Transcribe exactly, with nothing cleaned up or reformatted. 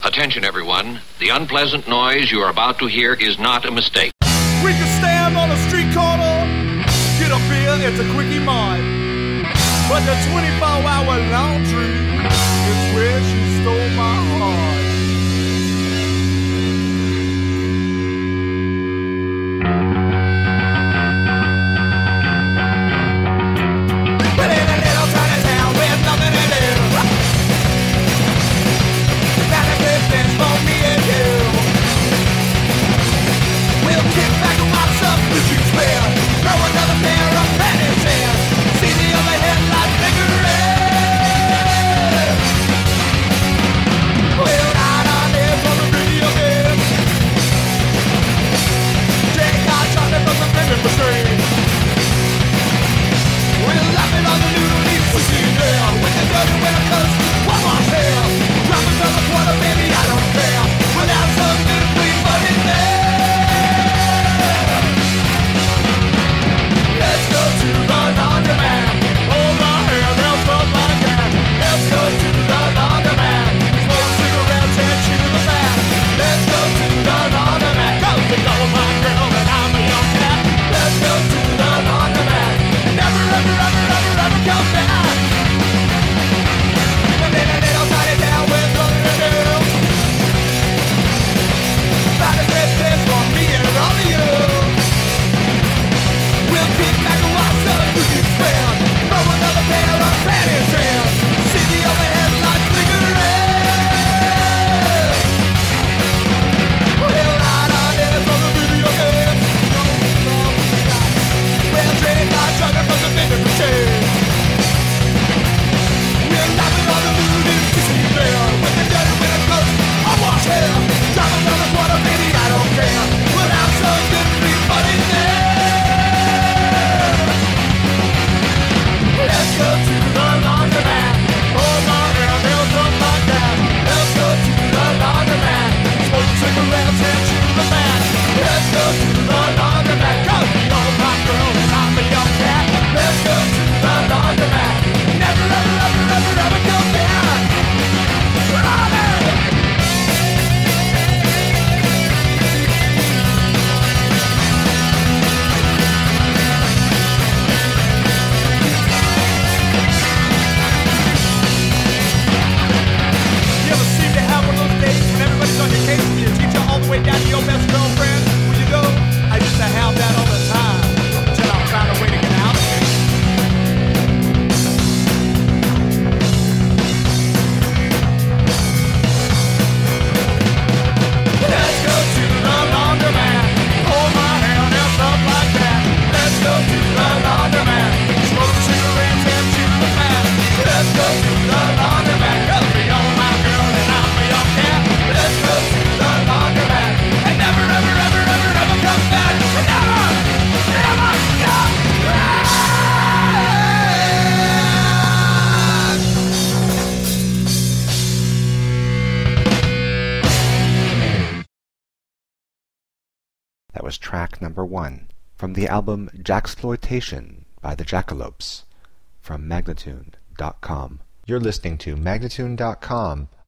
Attention, everyone. The unpleasant noise you are about to hear is not a mistake. We can stand on a street corner, get a beer at the Quickie Mart. But the twenty-four hour laundry is where she stole my heart. But in a little tiny town with nothing to do, not a good thing for me and you. We'll kick back and watch some blue spell, throw another pair of panties in, see the other headlight figure red. We'll ride on there from the video game, drink hot chocolate from the vending machine. We'll laugh it on the noodle leaf we see there, with the dirty winter clothes, one more pair. Drop another quarter, baby, I don't care. We'll have some good clean money there. Let's go to the laundromat. Hold my hair, they'll fuck like that. Let's go to the laundromat. Smoke cigarettes and chew the fat. Let's go to the laundromat. Go to go, my girl, and I'm a young cat. Let's go to the laundromat. Never, ever, ever, ever, ever come back. And then a little tiny town with nothing to do. Find a great place for me and all of you. We'll kick back and watch the music spell, throw another pair of panties in, see the overhead lights flicker red. We'll ride on there from the video game, we'll drink hot chocolate from the vending machine. We'll laugh it on the moon in Disney Fair, with the dirty winter clothes, I wash hair. Drop another quarter, baby, I don't care. We'll have some good free money there. Let's go to the laundromat. Hold my hair, they'll come like that. Let's go to the laundromat. Smoke cigarettes and chew the fat. Let's go to the laundromat. Go, you're my girl and I'm a young cat. Let's go to the laundromat. Never, ever, ever, ever, ever come back. You ever seem to have one of those days when everybody's on your case and your teacher all the way down to your best girlfriend? Where you go? I used to have that all the time until I found a way to get out of it. Let's go to the laundromat. Hold my hand and stuff like that. Let's go to the laundromat. Smoke cigarettes and chew the fat. Let's go to the laundromat. Go be on my girl and I'm a young cat. Let's go to the laundromat. And never, ever, ever, ever, ever come back. Never, never come back. That was track number one from the album Jacksploitation by the Jackalopes from Magnatune dot com. You're listening to Magnatune dot com,